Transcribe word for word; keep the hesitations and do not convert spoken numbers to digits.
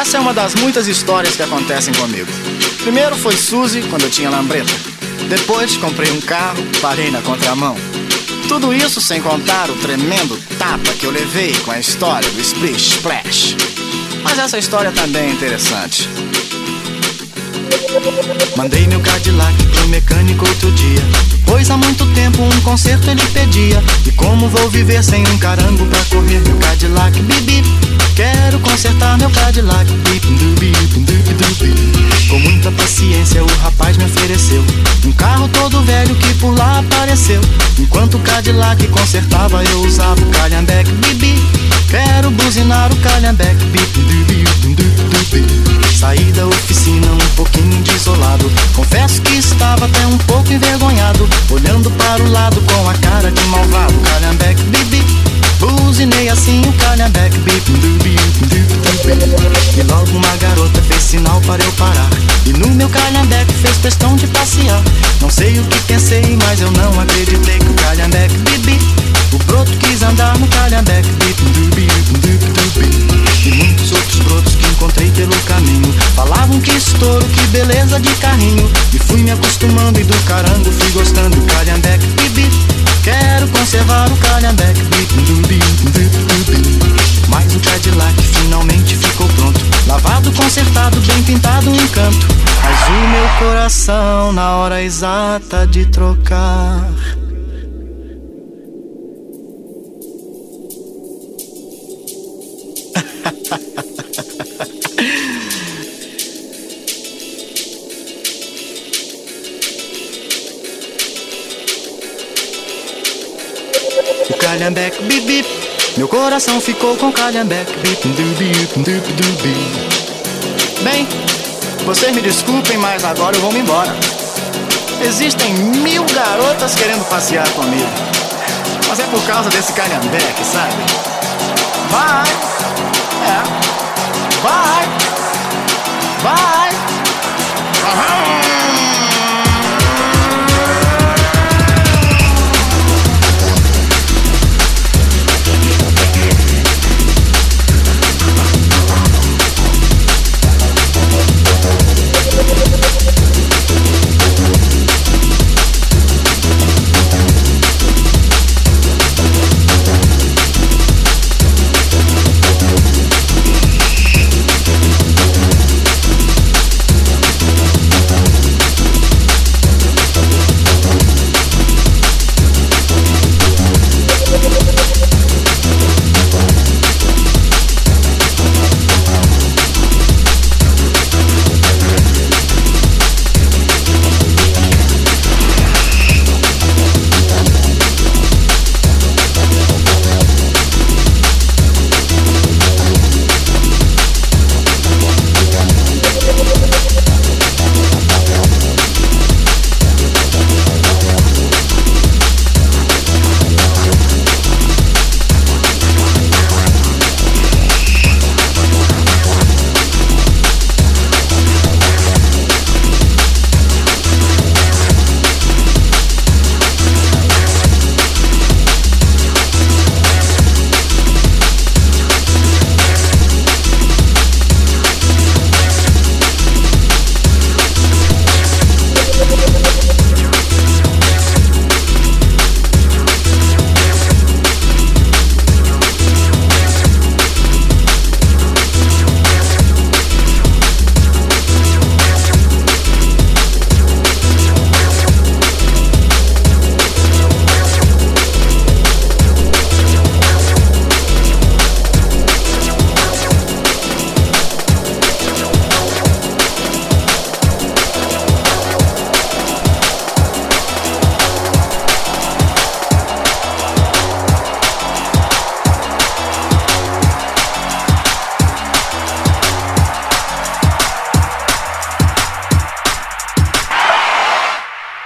Essa é uma das muitas histórias que acontecem comigo. Primeiro foi Suzy, quando eu tinha lambreta. Depois comprei um carro, parei na contramão. Tudo isso sem contar o tremendo tapa que eu levei com a história do Splish Splash. Mas essa história também é interessante. Mandei meu Cadillac pro mecânico outro dia, pois há muito tempo um conserto ele pedia. E como vou viver sem um carango pra correr meu Cadillac, bibi? Quero consertar meu Cadillac, bip, dubi, dubi, dubi. Com muita paciência o rapaz me ofereceu um carro todo velho que por lá apareceu. Enquanto o Cadillac consertava eu usava o calhambeque, bibi. Quero buzinar o calhambeque, bip, dubi, dubi, dubi. Saí da oficina um pouquinho desolado, confesso que estava até um pouco envergonhado, olhando para o lado com a cara de malvado. Calhambeque, bibi. Buzinei assim o calhambeque, bip, dubi, dubi, dubi. E logo uma garota fez sinal para eu parar, e no meu calhambeque fez questão de passear. Não sei o que pensei, mas eu não acreditei que o calhambeque, bibi. O broto quis andar no calhambeque, bip, dubi, dubi, dubi. E muitos outros brotos que encontrei pelo caminho falavam que estouro, que beleza de carrinho. E fui me acostumando e do carango fui gostando. Calhambeque, bibi. Quero conservar o calhambeque, bip, dubi, dubi, dubi. Mas o Cadillac finalmente ficou pronto, lavado, consertado, bem pintado, um encanto. Mas o meu coração na hora exata de trocar o calhambeque, bip, bip. Meu coração ficou com calhambeque, bip, dubi, dubi, dubi. Bem, vocês me desculpem, mas agora eu vou me embora. Existem mil garotas querendo passear comigo, mas é por causa desse calhambeque, sabe? Vai, é, vai, vai. Aham.